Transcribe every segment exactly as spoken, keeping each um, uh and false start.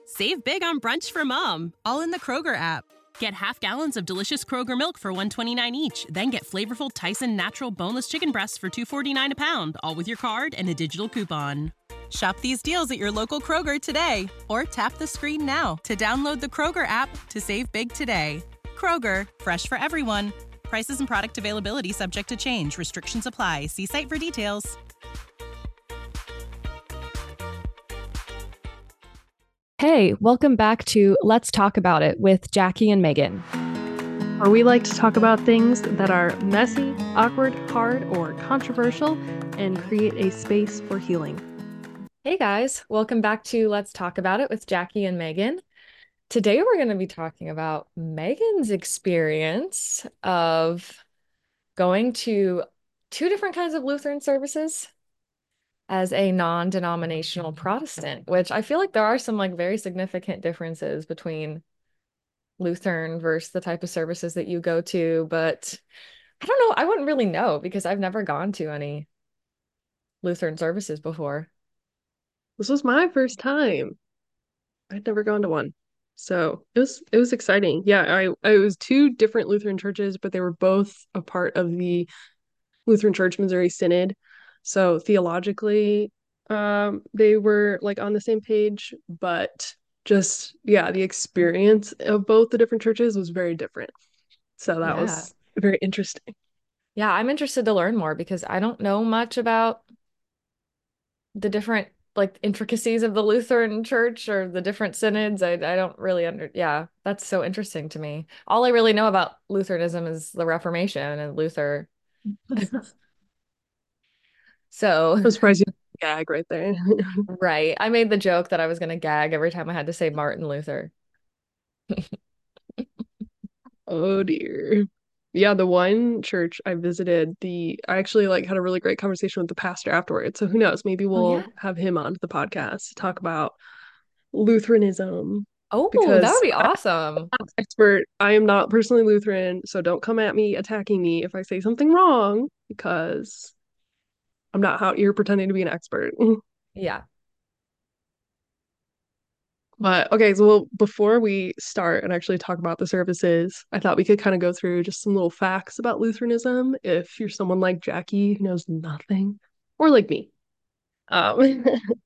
Save big on brunch for mom, all in the Kroger app. Get half gallons of delicious Kroger milk for one dollar and twenty-nine cents each. Then get flavorful Tyson natural boneless chicken breasts for two dollars and forty-nine cents a pound, all with your card and a digital coupon. Shop these deals at your local Kroger today, or tap the screen now to download the Kroger app to save big today. Kroger, fresh for everyone. Prices and product availability subject to change. Restrictions apply. See site for details. Hey, welcome back to Let's Talk About It with Jackie and Megan, where we like to talk about things that are messy, awkward, hard, or controversial and create a space for healing. Hey guys, welcome back to Let's Talk About It with Jackie and Megan. Today we're going to be talking about Megan's experience of going to two different kinds of Lutheran services as a non-denominational Protestant, which I feel like there are some like very significant differences between Lutheran versus the type of services that you go to, but I don't know, I wouldn't really know because I've never gone to any Lutheran services before. This was my first time. I'd never gone to one. So it was it was exciting. Yeah, I, I it was two different Lutheran churches, but they were both a part of the Lutheran Church Missouri Synod. So theologically, um, they were like on the same page, but just, yeah, the experience of both the different churches was very different. So that yeah. was very interesting. Yeah, I'm interested to learn more because I don't know much about the different like intricacies of the Lutheran Church or the different synods. I, I don't really under, yeah, that's so interesting to me. All I really know about Lutheranism is the Reformation and Luther. So I'm surprised you gag right there. Right. I made the joke that I was going to gag every time I had to say Martin Luther. Oh dear. Yeah, the one church I visited, the I actually like had a really great conversation with the pastor afterwards. So who knows, maybe we'll oh, yeah? have him on the podcast to talk about Lutheranism. Oh, that would be awesome. I'm not an expert. I am not personally Lutheran, so don't come at me attacking me if I say something wrong because I'm not out here pretending to be an expert. Yeah. But okay, so well, before we start and actually talk about the services, I thought we could kind of go through just some little facts about Lutheranism if you're someone like Jackie who knows nothing, or like me. Um,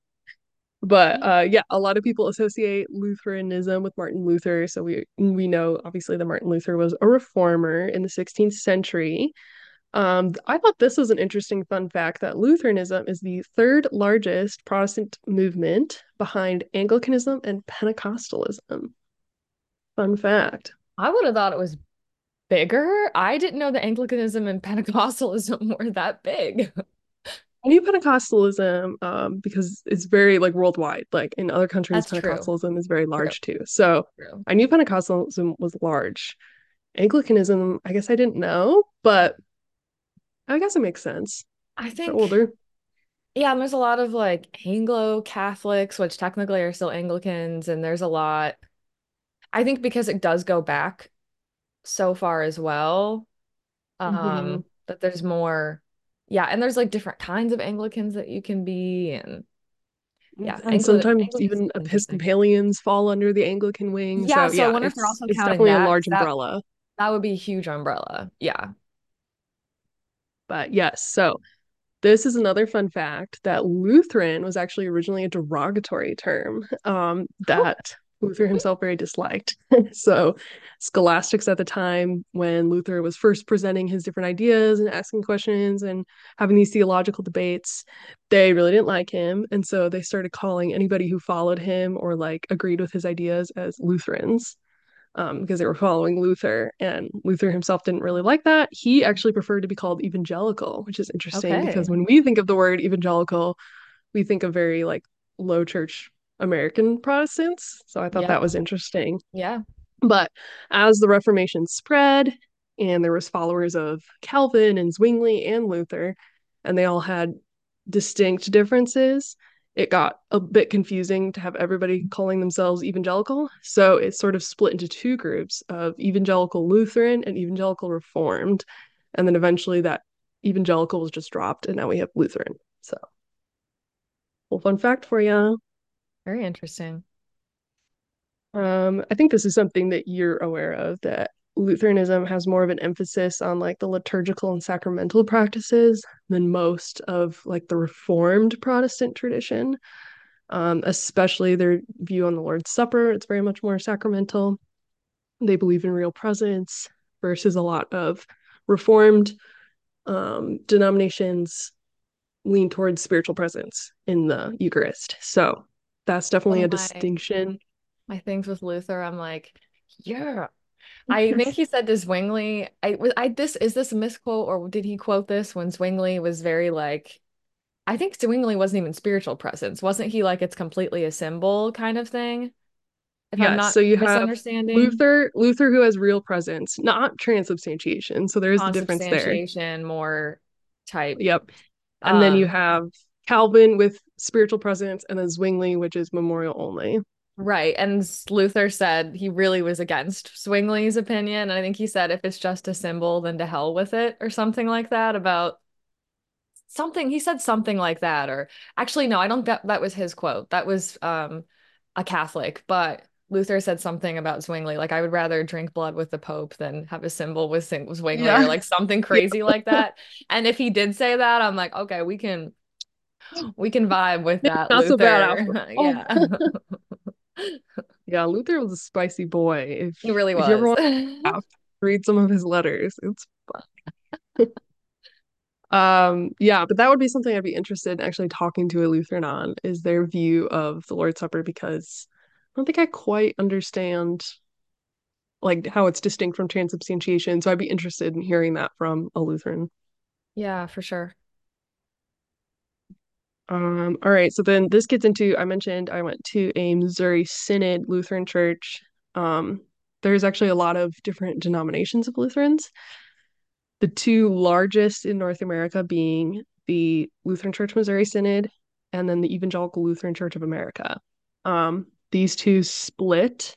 but uh, yeah, a lot of people associate Lutheranism with Martin Luther. So we we know obviously that Martin Luther was a reformer in the sixteenth century. Um, I thought this was an interesting fun fact that Lutheranism is the third largest Protestant movement behind Anglicanism and Pentecostalism. Fun fact. I would have thought it was bigger. I didn't know that Anglicanism and Pentecostalism were that big. I knew Pentecostalism um, because it's very like worldwide. Like in other countries, That's Pentecostalism true. is very large true. too. So true. I knew Pentecostalism was large. Anglicanism, I guess I didn't know, but I guess it makes sense. I think They're older. Yeah, and there's a lot of like Anglo Catholics, which technically are still Anglicans, and there's a lot. I think because it does go back so far as well, um, mm-hmm. that there's more. Yeah, and there's like different kinds of Anglicans that you can be, and yeah, and Angli- sometimes Anglicans even Episcopalians fall under the Anglican wing. Yeah, so, so yeah, I wonder if they're also it's counting definitely that, a large that, umbrella. That would be a huge umbrella. Yeah. But yes, so this is another fun fact that Lutheran was actually originally a derogatory term um, that oh. Luther himself very disliked. So scholastics at the time, when Luther was first presenting his different ideas and asking questions and having these theological debates, they really didn't like him. And so they started calling anybody who followed him or like agreed with his ideas as Lutherans. Um, because they were following Luther, and Luther himself didn't really like that. He actually preferred to be called evangelical, which is interesting okay. because when we think of the word evangelical, we think of very like low church American Protestants. So I thought yeah. that was interesting. Yeah. But as the Reformation spread, and there was followers of Calvin and Zwingli and Luther, and they all had distinct differences, it got a bit confusing to have everybody calling themselves evangelical. So it sort of split into two groups of evangelical Lutheran and evangelical Reformed. And then eventually that evangelical was just dropped, and now we have Lutheran. So, well, fun fact for you. Very interesting. Um, I think this is something that you're aware of, that Lutheranism has more of an emphasis on like the liturgical and sacramental practices than most of like the Reformed Protestant tradition. Um, especially their view on the Lord's Supper. It's very much more sacramental. They believe in real presence versus a lot of Reformed um, denominations lean towards spiritual presence in the Eucharist. So that's One definitely a of my distinction. my things with Luther, I'm like, yeah. I think he said to Zwingli, I was I this is this a misquote or did he quote this when Zwingli was very like I think Zwingli wasn't even spiritual presence. Wasn't he like it's completely a symbol kind of thing? If I'm Yes, not so you have misunderstanding, Luther, Luther who has real presence, not transubstantiation. So there is the difference there. consubstantiation, more type. Yep. And then you Um, have Calvin with spiritual presence, and then Zwingli, which is memorial only. right. And Luther said he really was against Zwingli's opinion. And I think he said if it's just a symbol, then to hell with it, or something like that about something. He said something like that. Or actually, no, I don't that that was his quote. That was um a Catholic, but Luther said something about Zwingli, like I would rather drink blood with the Pope than have a symbol with Zwingli, or Yeah. like something Yeah. crazy like that. And if he did say that, I'm like, okay, we can we can vibe with that, Not so bad after Luther. all. Yeah. Yeah, Luther was a spicy boy. If He really if you ever was. want to laugh, read some of his letters. It's fun. Um, yeah, but that would be something I'd be interested in actually talking to a Lutheran on, is their view of the Lord's Supper, because I don't think I quite understand like how it's distinct from transubstantiation. So I'd be interested in hearing that from a Lutheran. Yeah, for sure. Um, all right, so then this gets into, I mentioned I went to a Missouri Synod Lutheran church. Um, there's actually a lot of different denominations of Lutherans. The two largest in North America being the Lutheran Church Missouri Synod and then the Evangelical Lutheran Church of America. Um, these two split.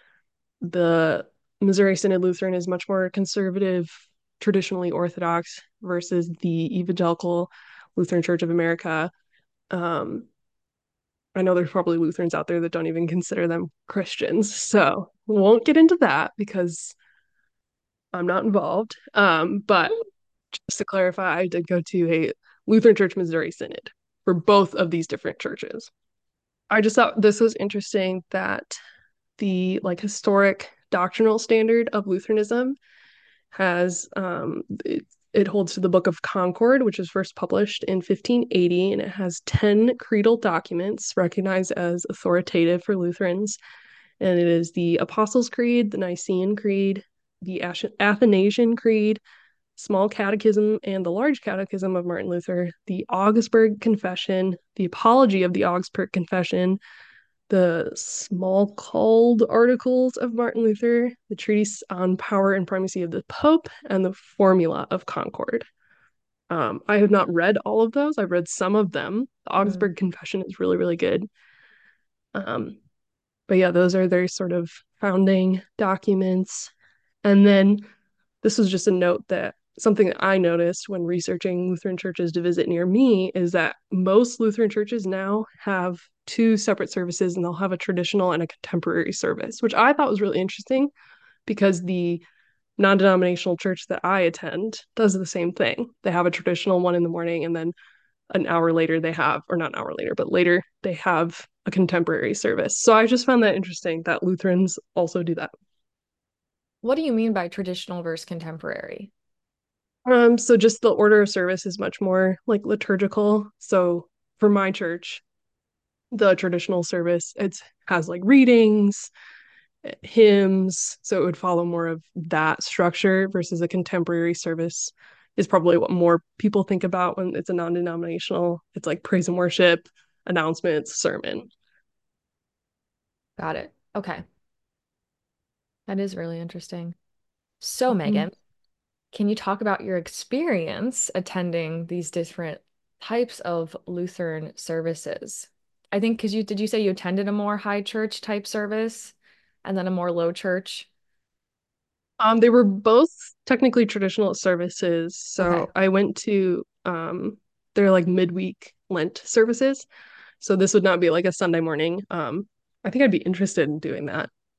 The Missouri Synod Lutheran is much more conservative, traditionally Orthodox, versus the Evangelical Lutheran Church of America. Um, I know there's probably Lutherans out there that don't even consider them Christians, so won't get into that because I'm not involved. Um, but just to clarify, I did go to a Lutheran Church Missouri Synod for both of these different churches. I just thought this was interesting that the like historic doctrinal standard of Lutheranism has um it, it holds to the Book of Concord, which was first published in fifteen eighty, and it has ten creedal documents recognized as authoritative for Lutherans. And it is the Apostles' Creed, the Nicene Creed, the Athanasian Creed, Small Catechism, and the Large Catechism of Martin Luther, the Augsburg Confession, the Apology of the Augsburg Confession, the Smalcald Articles of Martin Luther, the Treatise on Power and Primacy of the Pope, and the Formula of Concord. Um, I have not read all of those. I've read some of them. The Mm. Augsburg Confession is really, really good. Um, but yeah, those are their sort of founding documents. And then this was just a note that something that I noticed when researching Lutheran churches to visit near me is that most Lutheran churches now have two separate services, and they'll have a traditional and a contemporary service, which I thought was really interesting because the non-denominational church that I attend does the same thing. They have a traditional one in the morning, and then an hour later they have, or not an hour later, but later they have a contemporary service. So I just found that interesting that Lutherans also do that. What do you mean by traditional versus contemporary? Um, so just the order of service is much more like liturgical. So for my church, the traditional service, it's has like readings, hymns, so it would follow more of that structure versus a contemporary service is probably what more people think about when it's a non-denominational. It's like praise and worship, announcements, sermon. Got it. Okay. That is really interesting. So, Mhm. Megan, can you talk about your experience attending these different types of Lutheran services? I think because you did you say you attended a more high church type service and then a more low church? Um, they were both technically traditional services. Okay. So I went to um they're like midweek Lent services. So this would not be like a Sunday morning. Um, I think I'd be interested in doing that.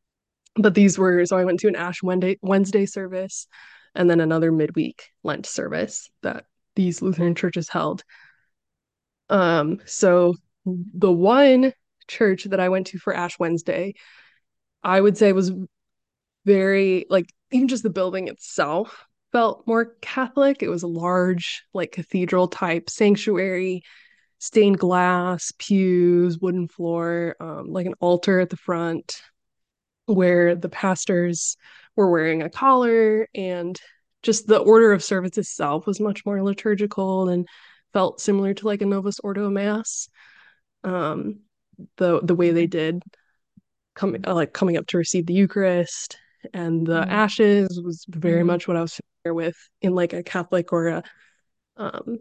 But these were, so I went to an Ash Wednesday Wednesday service and then another midweek Lent service that these Lutheran churches held. Um, so the one church that I went to for Ash Wednesday, I would say was very like even just the building itself felt more Catholic. It was a large, like cathedral type sanctuary, stained glass, pews, wooden floor, um, like an altar at the front where the pastors were wearing a collar, and just the order of service itself was much more liturgical and felt similar to like a Novus Ordo Mass. Um, the the way they did coming uh, like coming up to receive the Eucharist and the Mm, ashes was very mm, much what I was familiar with in like a Catholic or a um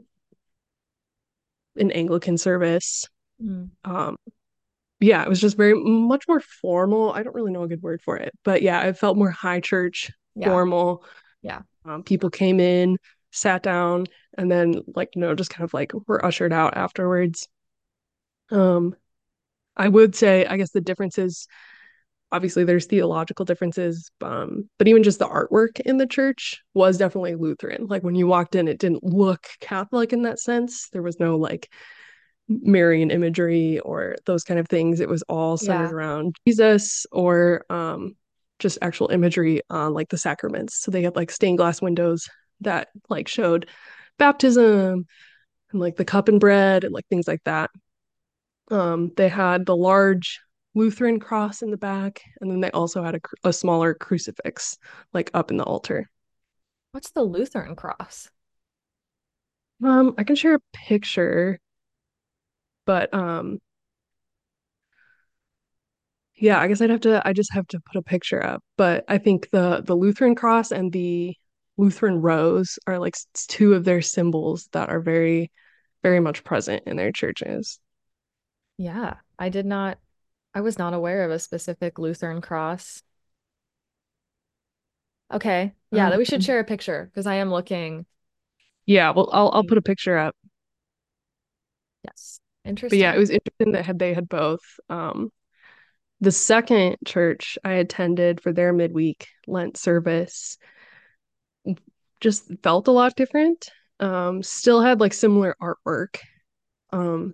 an Anglican service. mm. Um, yeah, it was just very much more formal. I don't really know a good word for it, but yeah, it felt more high church, Yeah, formal. yeah. Um, people came in, sat down, and then like you know just kind of like were ushered out afterwards. Um, I would say I guess the differences obviously there's theological differences, um, but even just the artwork in the church was definitely Lutheran. Like when you walked in, it didn't look Catholic in that sense. There was no like Marian imagery or those kind of things. It was all centered Yeah. around Jesus or um, just actual imagery on like the sacraments. So they had like stained glass windows that like showed baptism and like the cup and bread and like things like that. Um, they had the large Lutheran cross in the back, and then they also had a, a smaller crucifix like up in the altar. What's the Lutheran cross? Um, I can share a picture, but um, yeah, I guess I'd have to I just have to put a picture up. But I think the the Lutheran cross and the Lutheran rose are like two of their symbols that are very, very much present in their churches. Yeah, I did not, I was not aware of a specific Lutheran cross. Okay. Yeah, Um, that we should share a picture because I am looking. yeah, well, I'll I'll put a picture up. Yes. But yeah, it Interesting. was interesting that had they had both. Um, the second church I attended for their midweek Lent service just felt a lot different. Um, still had like similar artwork. Um,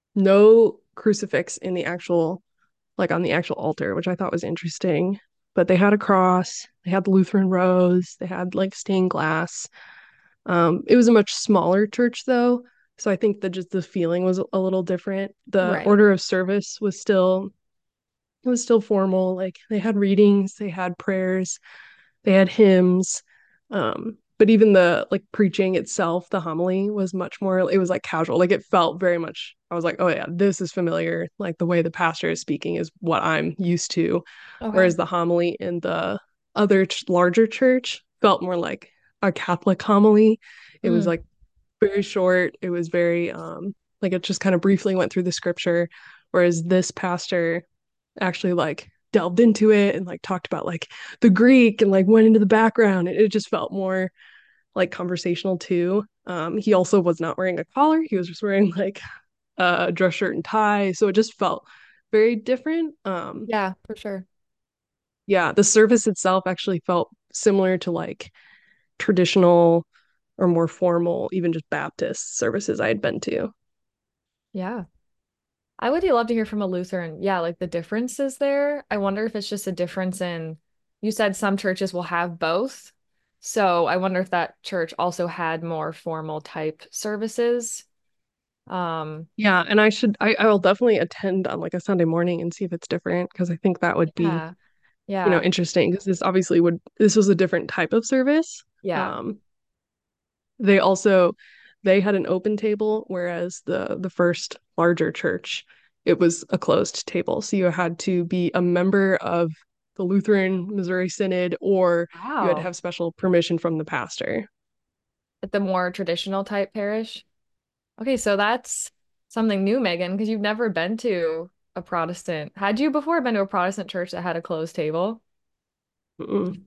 no crucifix in the actual, like on the actual altar, which I thought was interesting. But they had a cross, they had the Lutheran rose, they had like stained glass. Um, it was a much smaller church though, so I think that just the feeling was a little different. The Right. order of service was still it was still formal. Like they had readings, they had prayers, they had hymns. Um, but even the like preaching itself, the homily was much more, it was like casual. Like it felt very much, I was like, oh yeah, this is familiar. Like the way the pastor is speaking is what I'm used to. Okay. Whereas the homily in the other ch- larger church felt more like a Catholic homily. It was Mm, like very short. It was very um like it just kind of briefly went through the scripture. Whereas this pastor actually like delved into it and like talked about like the Greek and like went into the background. It, it just felt more like conversational too. Um, he also was not wearing a collar. He was just wearing like a dress shirt and tie. So it just felt very different. Um, yeah, for sure. yeah, the service itself actually felt similar to like traditional or more formal, even just Baptist services I had been to. Yeah. I would love to hear from a Lutheran. Yeah, like the differences there. I wonder if it's just a difference in, you said some churches will have both. So I wonder if that church also had more formal type services. Um, Yeah, and I should I, I will definitely attend on like a Sunday morning and see if it's different because I think that would be, yeah, you know, yeah, interesting because this obviously would this was a different type of service. yeah. Um, they also they had an open table, whereas the the first larger church, it was a closed table. So you had to be a member of the Lutheran Missouri Synod or you had to Wow. have special permission from the pastor. At the more traditional type parish. Okay, so that's something new, Megan, because you've never been to a Protestant. Had you before been to a Protestant church that had a closed table? Mm-mm.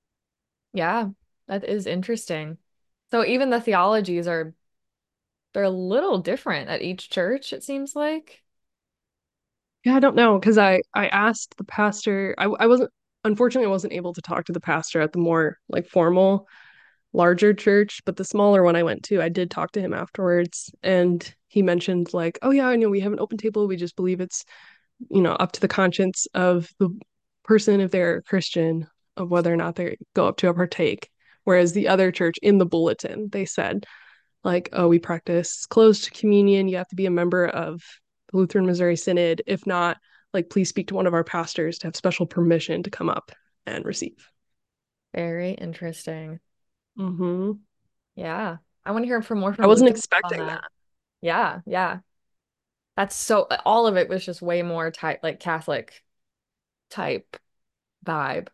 Yeah, that is interesting. So even the theologies are they're a little different at each church, it seems like. Yeah, I don't know because I I asked the pastor. I I wasn't. unfortunately, I wasn't able to talk to the pastor at the more like formal, larger church, but the smaller one I went to, I did talk to him afterwards, and he mentioned like, oh yeah, I know we have an open table. We just believe it's, you know, up to the conscience of the person if they're a Christian of whether or not they go up to a partake. Whereas the other church in the bulletin, they said like, oh, we practice closed communion. You have to be a member of the Lutheran Missouri Synod. If not, like, please speak to one of our pastors to have special permission to come up and receive. Very interesting. Mm-hmm. Yeah. I want to hear from more I from wasn't Luther on expecting that. that. Yeah, yeah. That's so all of it was just way more type like Catholic type vibe.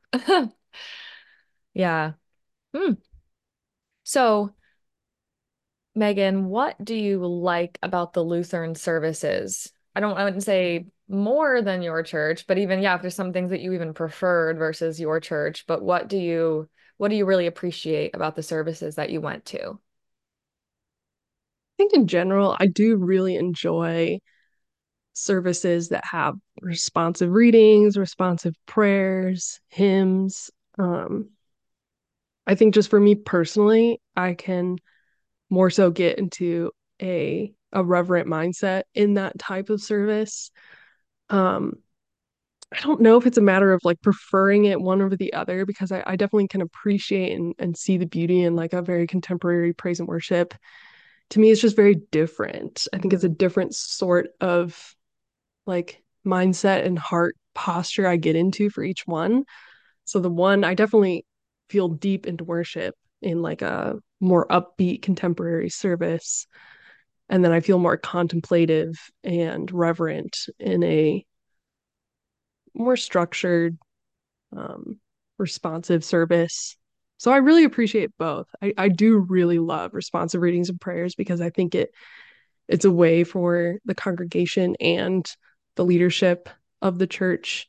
Yeah. Hmm. So, Megan, what do you like about the Lutheran services? I don't, I wouldn't say more than your church, but even, yeah, if there's some things that you even preferred versus your church, but what do you, what do you really appreciate about the services that you went to? I think in general, I do really enjoy services that have responsive readings, responsive prayers, hymns. Um, I think just for me personally, I can more so get into a a reverent mindset in that type of service. Um, I don't know if it's a matter of like preferring it one over the other because I, I definitely can appreciate and, and see the beauty in like a very contemporary praise and worship. To me, it's just very different. I think it's a Mhm. different sort of like mindset and heart posture I get into for each one. So the one I definitely feel deep into worship in like a more upbeat contemporary service. And then I feel more contemplative and reverent in a more structured, um, responsive service. So I really appreciate both. I, I do really love responsive readings and prayers because I think it it's a way for the congregation and the leadership of the church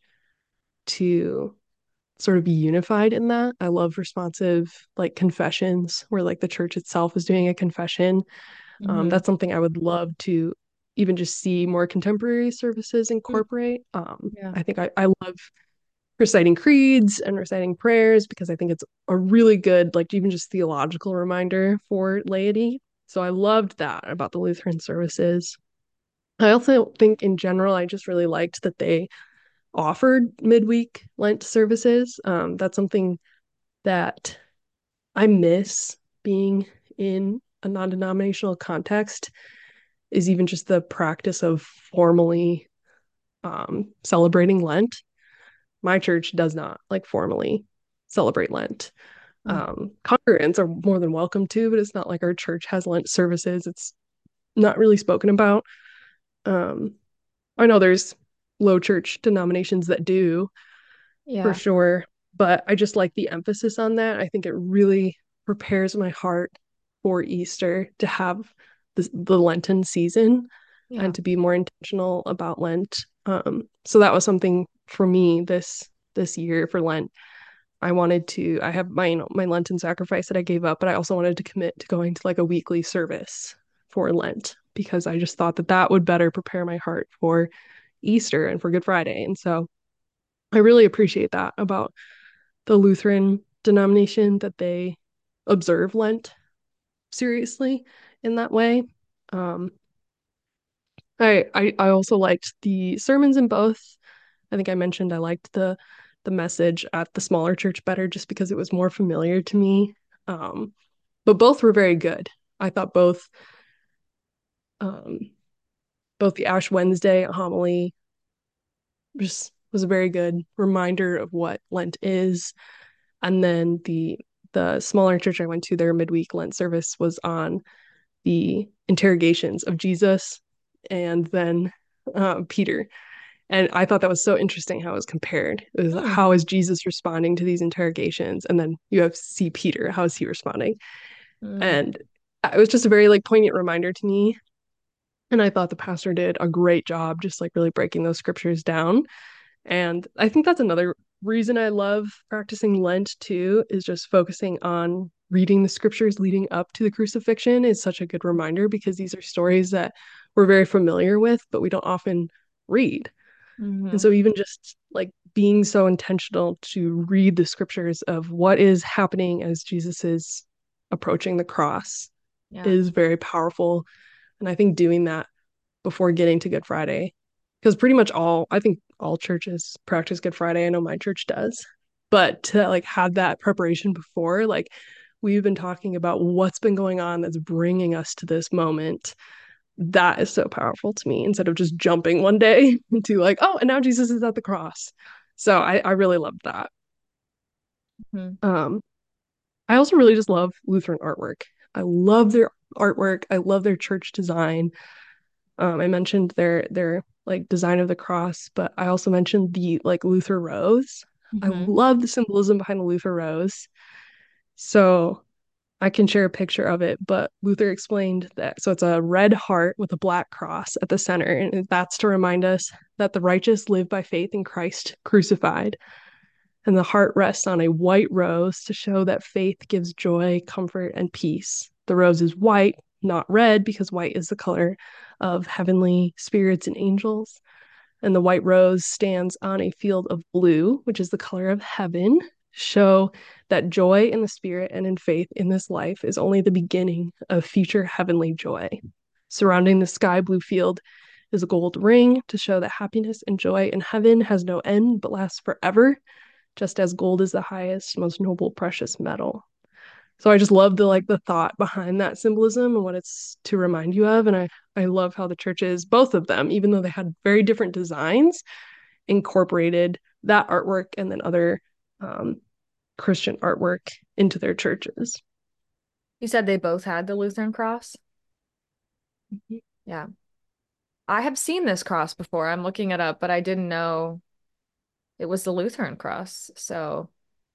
to sort of be unified in that. I love responsive like confessions where like the church itself is doing a confession. Um, Hmm. that's something I would love to even just see more contemporary services incorporate. Um, Yeah. I think I, I love reciting creeds and reciting prayers because I think it's a really good, like even just theological reminder for laity. So I loved that about the Lutheran services. I also think in general, I just really liked that they offered midweek Lent services. Um, that's something that I miss being in a non-denominational context is even just the practice of formally um, celebrating Lent. My church does not like formally celebrate Lent. Mm. Um, congregants are more than welcome to, but it's not like our church has Lent services. It's not really spoken about. Um, I know there's low church denominations that do for Yeah. sure, but I just like the emphasis on that. I think it really prepares my heart for Easter to have the, the Lenten season and Yeah. to be more intentional about Lent. Um, so that was something for me this this year for Lent. I wanted to, I have my, you know, my Lenten sacrifice that I gave up, but I also wanted to commit to going to like a weekly service for Lent because I just thought that that would better prepare my heart for Easter and for Good Friday. And so I really appreciate that about the Lutheran denomination that they observe Lent seriously in that way. Um, I, I I also liked the sermons in both. I think I mentioned I liked the the message at the smaller church better just because it was more familiar to me. Um, but both were very good. I thought both um, both the Ash Wednesday homily just was a very good reminder of what Lent is, and then the the smaller church I went to, their midweek Lent service was on the interrogations of Jesus and then uh, Peter. And I thought that was so interesting how it was compared. It was Hmm. how is Jesus responding to these interrogations? And then you have see Peter, how is he responding? Mm. And it was just a very like poignant reminder to me. And I thought the pastor did a great job just like really breaking those scriptures down. And I think that's another reason I love practicing Lent too, is just focusing on reading the scriptures leading up to the crucifixion is such a good reminder because these are stories that we're very familiar with, but we don't often read. And Hmm. so even just like being so intentional to read the scriptures of what is happening as Jesus is approaching the cross Yeah. is very powerful. And I think doing that before getting to Good Friday, because pretty much all, I think all churches practice Good Friday. I know my church does, but to like have that preparation before, like we've been talking about what's been going on that's bringing us to this moment. That is so powerful to me instead of just jumping one day into like, oh, and now Jesus is at the cross. So I, I really loved that. Mhm. Um, I also really just love Lutheran artwork. I love their artwork. I love their church design. Um, I mentioned their their like design of the cross, but I also mentioned the like Luther rose. I Mhm. love the symbolism behind the Luther rose. So I can share a picture of it, but Luther explained that so it's a red heart with a black cross at the center, and that's to remind us that the righteous live by faith in Christ crucified. And the heart rests on a white rose to show that faith gives joy, comfort, and peace. The rose is white, not red, because white is the color of heavenly spirits and angels. And the white rose stands on a field of blue, which is the color of heaven, show that joy in the spirit and in faith in this life is only the beginning of future heavenly joy. Surrounding the sky blue field is a gold ring to show that happiness and joy in heaven has no end but lasts forever, just as gold is the highest, most noble, precious metal. So I just love the like the thought behind that symbolism and what it's to remind you of. And I I love how the churches, both of them, even though they had very different designs, incorporated that artwork and then other um, Christian artwork into their churches. You said they both had the Lutheran cross? Mm-hmm. Yeah. I have seen this cross before. I'm looking it up, but I didn't know it was the Lutheran cross. So,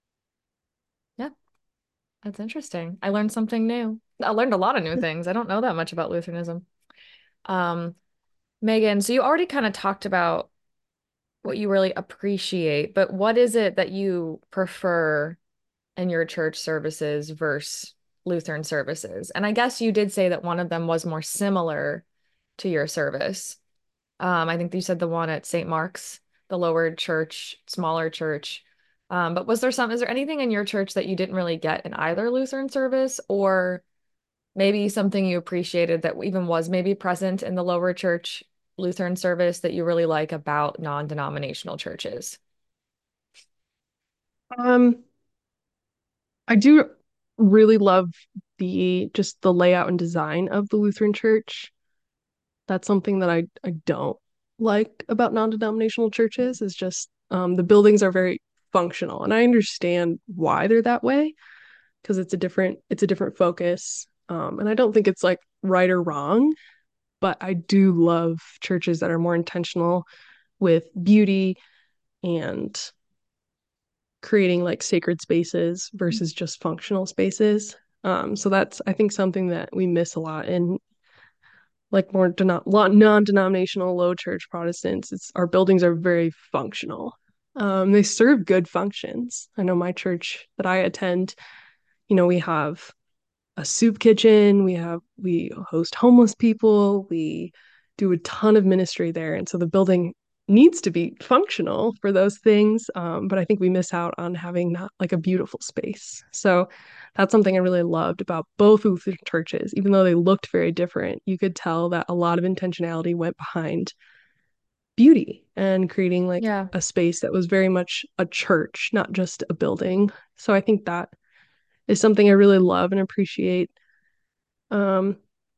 yeah, that's interesting. I learned something new. I learned a lot of new things. I don't know that much about Lutheranism. Um, Megan, so you already kind of talked about what you really appreciate, but what is it that you prefer in your church services versus Lutheran services? And I guess you did say that one of them was more similar to your service. Um, I think you said the one at Saint Mark's, the lower church, smaller church. Um, but was there some, is there anything in your church that you didn't really get in either Lutheran service, or maybe something you appreciated that even was maybe present in the lower church Lutheran service that you really like about non-denominational churches? Um, I do really love the just the layout and design of the Lutheran Church. That's something that I I don't like about non-denominational churches is just um, the buildings are very functional, and I understand why they're that way because it's a different it's a different focus, um, and I don't think it's like right or wrong, but I do love churches that are more intentional with beauty and creating like sacred spaces versus just functional spaces. Um, so that's I think something that we miss a lot in like more denom- non-denominational low church Protestants. It's our buildings are very functional. Um, they serve good functions. I know my church that I attend, you know, we have a soup kitchen, we have we host homeless people, we do a ton of ministry there, and so the building needs to be functional for those things. Um, but I think we miss out on having not like a beautiful space. So that's something I really loved about both Lutheran churches, even though they looked very different. You could tell that a lot of intentionality went behind beauty and creating like Yeah. a space that was very much a church, not just a building. So I think that is something I really love and appreciate. Um,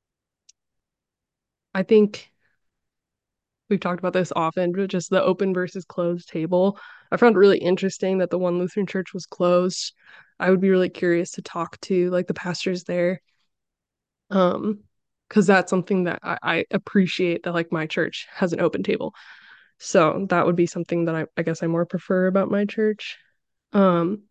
I think we've talked about this often, but just the open versus closed table. I found it really interesting that the one Lutheran church was closed. I would be really curious to talk to like the pastors there. Um, because that's something that I, I appreciate that like my church has an open table. So that would be something that I, I guess I more prefer about my church. Um,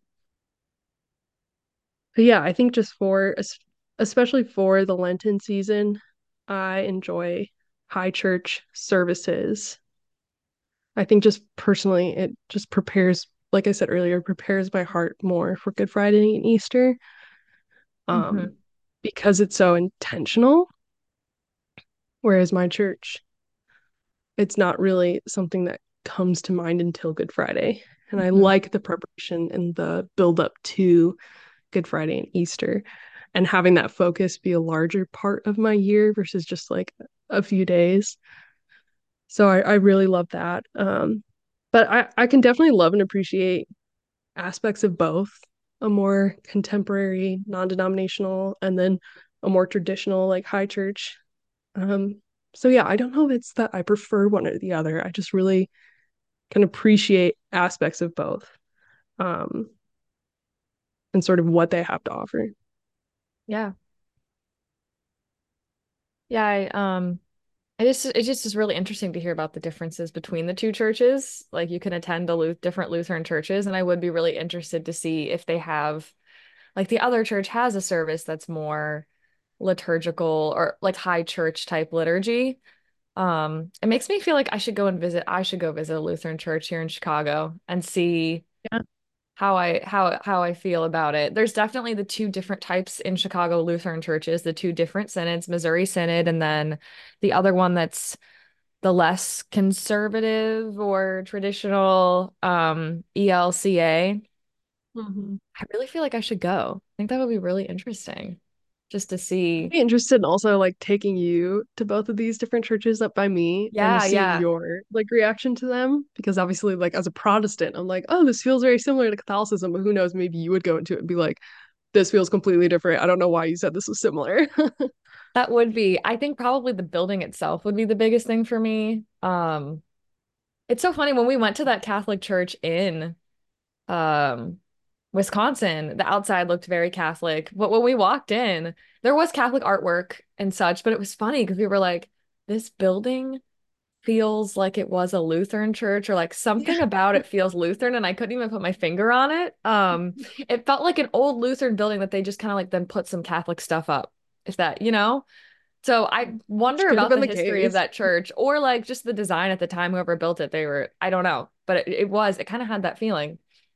but yeah, I think just for especially for the Lenten season, I enjoy high church services. I think just personally, it just prepares, like I said earlier, prepares my heart more for Good Friday and Easter, Hmm. um, because it's so intentional. Whereas my church, it's not really something that comes to mind until Good Friday. And I Mhm. like the preparation and the build up to Good Friday and Easter, and having that focus be a larger part of my year versus just like a few days. So I, I really love that. Um, but I, I can definitely love and appreciate aspects of both, a more contemporary, non-denominational, and then a more traditional, like high church. Um, so yeah, I don't know if it's that I prefer one or the other. I just really can appreciate aspects of both, um, and sort of what they have to offer. Yeah. Yeah, I um it just it just is really interesting to hear about the differences between the two churches. Like you can attend a Luth different Lutheran churches, and I would be really interested to see if they have like the other church has a service that's more liturgical or like high church type liturgy. Um, it makes me feel like I should go and visit, I should go visit a Lutheran church here in Chicago and see Yeah. how I how how I feel about it. There's definitely the two different types in Chicago Lutheran churches, the two different synods, Missouri Synod, and then the other one that's the less conservative or traditional um E L C A. Mhm. I really feel like I should go. I think that would be really interesting just to I'd see. be interested in also like taking you to both of these different churches up by me and Yeah, seeing yeah. your like reaction to them, because obviously like as a Protestant I'm like, oh, this feels very similar to Catholicism, but who knows, maybe you would go into it and be like, this feels completely different. I don't know why you said this was similar. That would be, I think probably the building itself would be the biggest thing for me. Um, it's so funny when we went to that Catholic church in um Wisconsin, the outside looked very Catholic, but when we walked in, there was Catholic artwork and such, but it was funny because we were like, this building feels like it was a Lutheran church or like Yeah. something about it feels Lutheran and I couldn't even put my finger on it. Um, it felt like an old Lutheran building that they just kind of like then put some Catholic stuff up, if that, you know? So I Which wonder could have about been the the history of case. that church or like just the design at the time, whoever built it, they were, I don't know, but it, it was, it kind of had that feeling.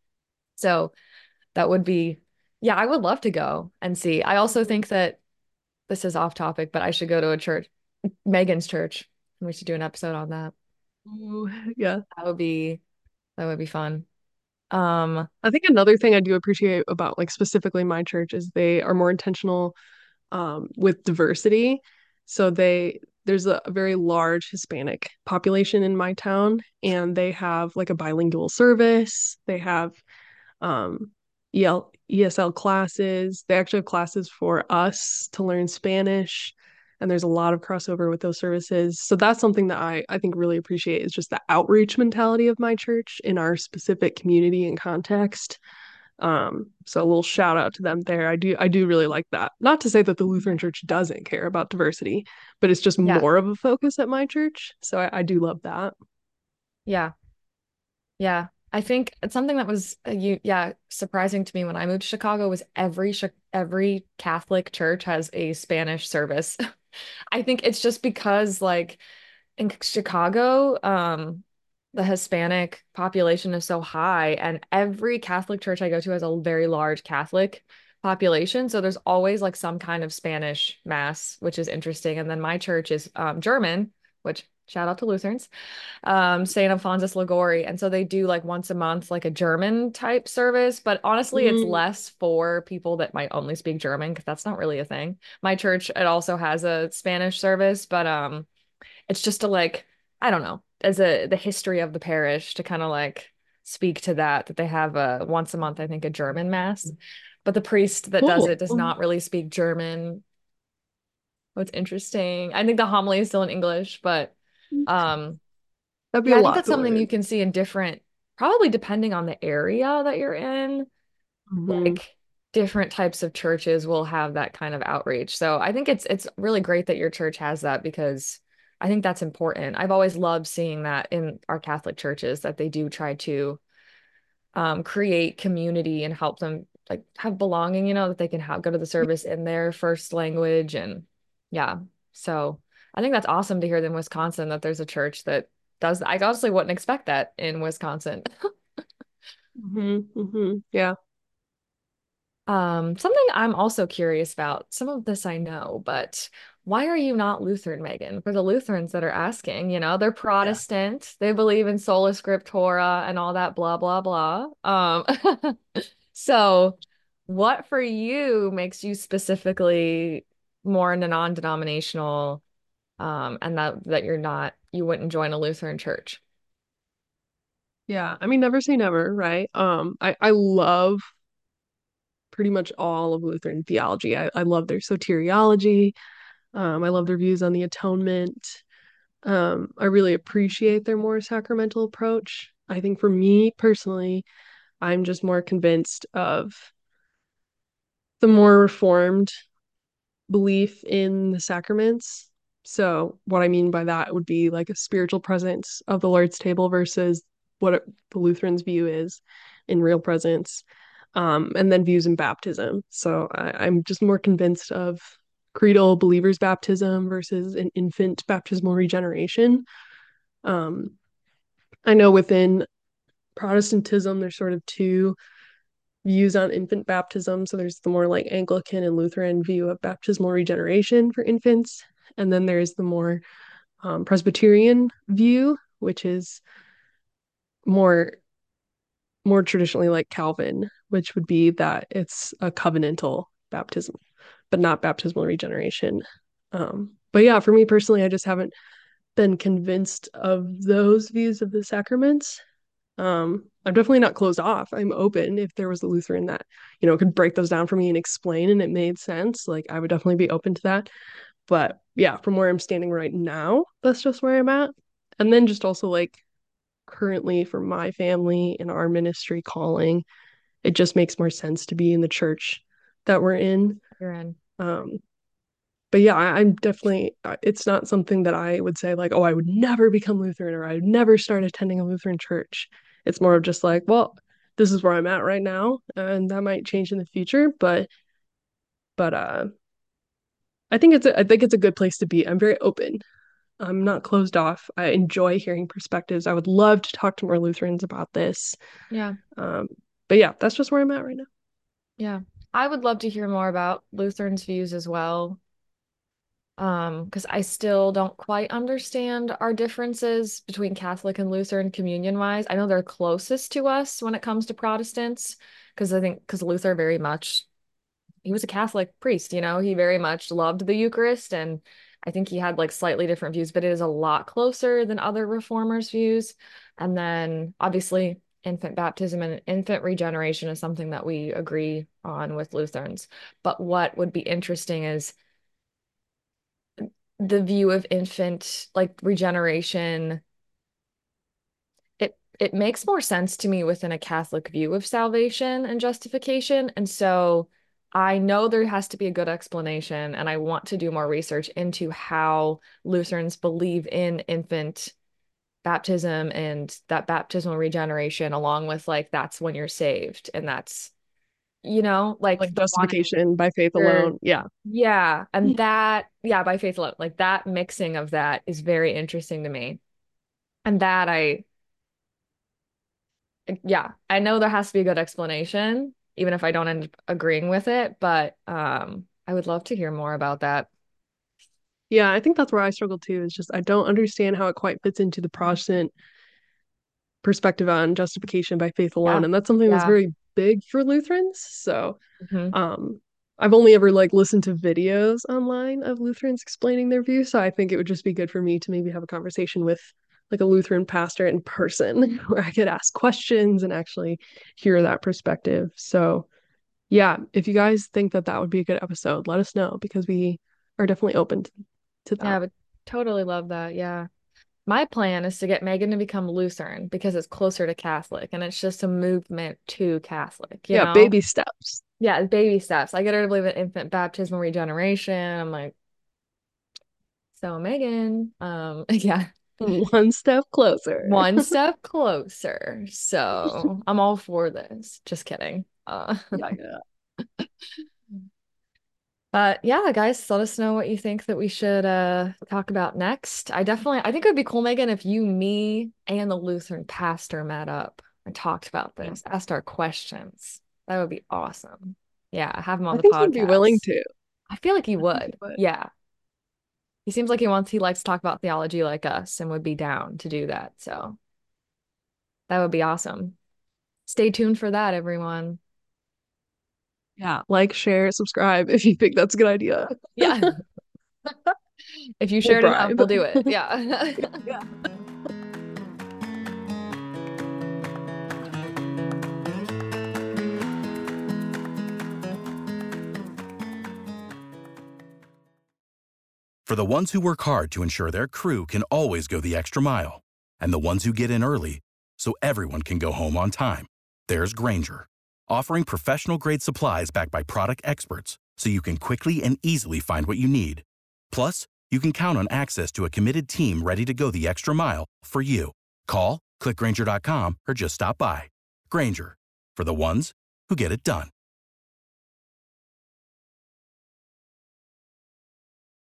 So that would be, yeah, I would love to go and see. I also think that this is off topic, but I should go to a church, Megan's church. We should do an episode on that. Ooh, yeah. That would be, that would be fun. Um, I think another thing I do appreciate about like specifically my church is they are more intentional um, with diversity. So they there's a, a very large Hispanic population in my town, and they have like a bilingual service. They have um, E L, E S L classes. They actually have classes for us to learn Spanish. And there's a lot of crossover with those services. So that's something that I, I think really appreciate is just the outreach mentality of my church in our specific community and context. Um, so a little shout out to them there. I do I do really like that. Not to say that the Lutheran Church doesn't care about diversity, but it's just yeah, more of a focus at my church. So I, I do love that. yeah, yeah. I think it's something that was uh, you, yeah, surprising to me when I moved to Chicago was every Chi- every Catholic church has a Spanish service. I think it's just because like in Chicago, um, the Hispanic population is so high, and every Catholic church I go to has a very large Catholic population. So there's always like some kind of Spanish mass, which is interesting. And then my church is um, German, which shout out to Lutherans, um, Saint Alphonsus Liguori. And so they do like once a month, like a German type service. But honestly, it's Mm. less for people that might only speak German because that's not really a thing. My church, it also has a Spanish service, but um, it's just to like, I don't know, as a the history of the parish to kind of like speak to that, that they have a once a month, I think, a German mass. But the priest that does Cool. it does not really speak German. What's interesting. I think the homily is still in English, but um That'd be yeah, a I think lot that's to something you learn. can see in different, probably depending on the area that you're in, Hmm. like different types of churches will have that kind of outreach. So I think it's it's really great that your church has that because I think that's important. I've always loved seeing that in our Catholic churches that they do try to um, create community and help them like have belonging, you know, that they can have go to the service in their first language and yeah. So I think that's awesome to hear in Wisconsin that there's a church that does. I honestly wouldn't expect that in Wisconsin. Hmm. Hmm. Yeah. Um, something I'm also curious about, some of this I know, but why are you not Lutheran, Megan? For the Lutherans that are asking, you know, they're Yeah. Protestant, they believe in sola scriptura and all that blah blah blah. Um, so what for you makes you specifically more in a non-denominational, um, and that that you're not, you wouldn't join a Lutheran church? Yeah. I mean, never say never, right? Um, I, I love pretty much all of Lutheran theology. I, I love their soteriology. Um, I love their views on the atonement. Um, I really appreciate their more sacramental approach. I think for me personally, I'm just more convinced of the more reformed belief in the sacraments. So, what I mean by that would be like a spiritual presence of the Lord's table versus what it, the Lutherans' view is in real presence, um, and then views in baptism. So, I, I'm just more convinced of creedal believers' baptism versus an infant baptismal regeneration. Um, I know within Protestantism, there's sort of two views on infant baptism. So there's the more like Anglican and Lutheran view of baptismal regeneration for infants. And then there's the more um, Presbyterian view, which is more more traditionally like Calvin, which would be that it's a covenantal baptism, but not baptismal regeneration. Um, but yeah, for me personally, I just haven't been convinced of those views of the sacraments. Um, I'm definitely not closed off. I'm open if there was a Lutheran that, you know, could break those down for me and explain and it made sense. Like I would definitely be open to that. But yeah, from where I'm standing right now, that's just where I'm at. And then just also like currently for my family and our ministry calling, it just makes more sense to be in the church that we're in. You're in. Um, but yeah, I, I'm definitely, uh, it's not something that I would say like, oh, I would never become Lutheran or I would never start attending a Lutheran church. It's more of just like, well, this is where I'm at right now, and that might change in the future, but but uh I think it's a, I think it's a good place to be. I'm very open. I'm not closed off. I enjoy hearing perspectives. I would love to talk to more Lutherans about this. Yeah. Um, but yeah, that's just where I'm at right now. Yeah. I would love to hear more about Lutherans' views as well. Um, because I still don't quite understand our differences between Catholic and Lutheran communion wise. I know they're closest to us when it comes to Protestants, because I think because Luther very much he was a Catholic priest, you know, he very much loved the Eucharist, and I think he had like slightly different views, but it is a lot closer than other reformers' views. And then obviously infant baptism and infant regeneration is something that we agree on with Lutherans. But what would be interesting is the view of infant like regeneration. It it makes more sense to me within a Catholic view of salvation and justification. And so I know there has to be a good explanation, and I want to do more research into how Lutherans believe in infant baptism and that baptismal regeneration, along with like that's when you're saved, and that's, you know, like Like the wanting justification by faith your, alone. Yeah. yeah, and that, yeah, by faith alone, like that mixing of that is very interesting to me. And that I, yeah, I know there has to be a good explanation, even if I don't end up agreeing with it, but um, I would love to hear more about that. Yeah, I think that's where I struggle too, is just I don't understand how it quite fits into the Protestant perspective on justification by faith alone. Yeah. And that's something that's Yeah. very big for Lutherans. So Hmm. um I've only ever like listened to videos online of Lutherans explaining their view. So I think it would just be good for me to maybe have a conversation with like a Lutheran pastor in person where I could ask questions and actually hear that perspective. So yeah, if you guys think that that would be a good episode, let us know because we are definitely open to, to Yeah, I that. would totally love that. Yeah. My plan is to get Megan to become Lutheran because it's closer to Catholic and it's just a movement to Catholic, you Yeah, know? baby steps. Yeah, baby steps. I get her to believe in infant baptismal regeneration. I'm like, so Megan, um, yeah, One step closer. one step closer. So I'm all for this. Just kidding. Uh, Yeah, yeah. but yeah, guys, let us know what you think that we should uh talk about next. I definitely, I think it would be cool, Megan, if you, me, and the Lutheran pastor met up and talked about Yeah. this, asked our questions. That would be awesome. Yeah, have him on I the think he'd be willing podcast. to. I feel like he I think he would. would. Yeah. He seems like he wants, he likes to talk about theology like us and would be down to do that. So that would be awesome. Stay tuned for that, everyone. Yeah, like, share, subscribe if you think that's a good idea. Yeah. If you We'll shared enough, bribe. we'll do it. Yeah. Yeah. For the ones who work hard to ensure their crew can always go the extra mile, and the ones who get in early so everyone can go home on time, there's Grainger, offering professional-grade supplies backed by product experts so you can quickly and easily find what you need. Plus, you can count on access to a committed team ready to go the extra mile for you. Call, click Grainger dot com, or just stop by. Grainger, for the ones who get it done.